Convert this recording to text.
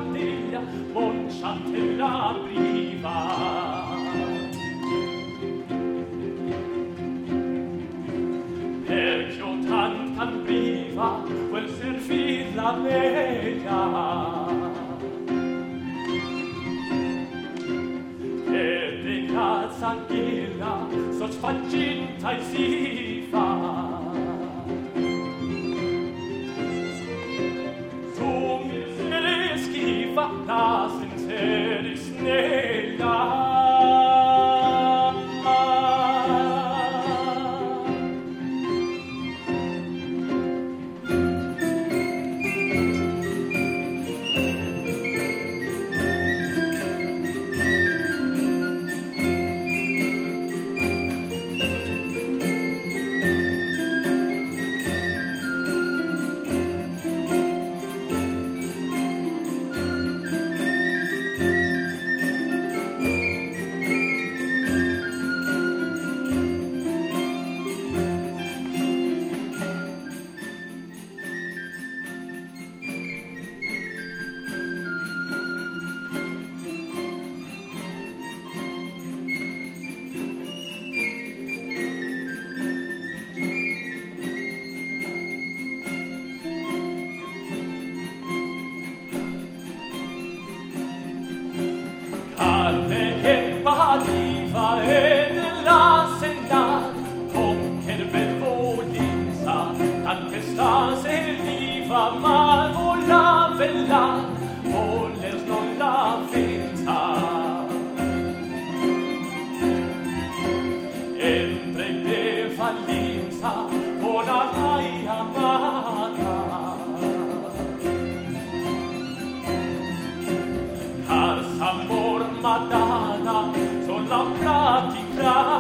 Monciatella, Monciatella priva. Perché ho tan priva quel servir la bella, e de casa ghilla so sfagginta e si fa. La sinceris nella partiva e nella senda con che bel volinza anche stase viva ma vola bella voler non la pensa entre le fallinza vola mai amata Ars amor madana son la pratica